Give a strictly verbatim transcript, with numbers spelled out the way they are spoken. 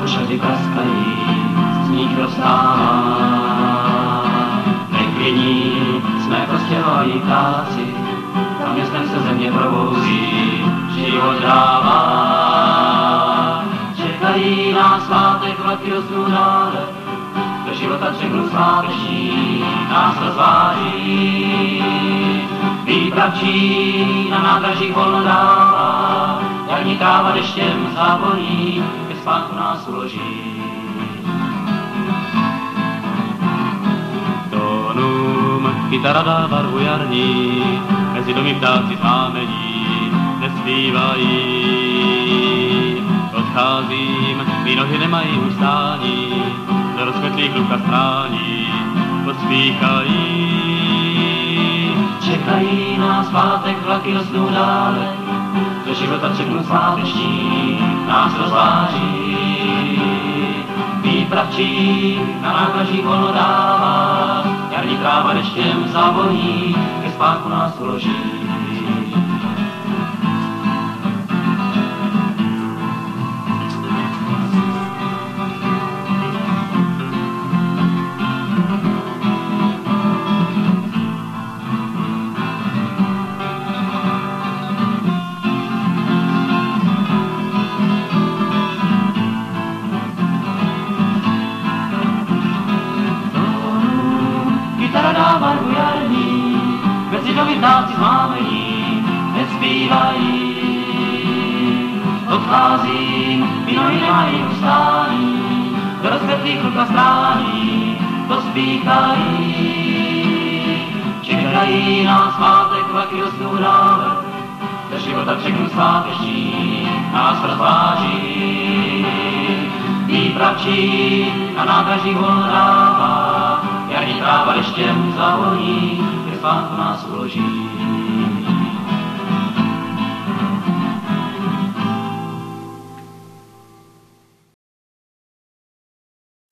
šaty praskají, sníh roztává. Neklidní jsme prostěhovalí ptáci, za městem se země probouzí, život dává. Čekají nás svátek vlaky do snů dále, do života třeknu sváteční nás rozváží. Výpravčí na nádražích volno dává, jarní tráva deštěm závoní, ke spánku nás uloží. Tónům kytara dá barvu jarní, mezi domy ptáci znamení nespívají. Odcházím, mý nohy nemají už stání, do rozkvetlých luka strání pospíchají. Čekají nás pátek vlaky do snů dále, do života třeknu sváteční nás rozváží. Výpravčí na nádraží volno dává, jarní tráva deštěm závoní, ke spánku nás uloží. Kytara dá barvu jarní, mezi domy ptáci znamení nespívají. Odcházím, mý nohy nemají ustání, do rozkvetlých luka strání pospíchají. Čekají nás svátek vlaky do snů dále, do života třeknu sváteční nás rozváží. Výpravčí na nádraží volno dává, jarní tráva deštěm zavoní, ke spánku nás uloží.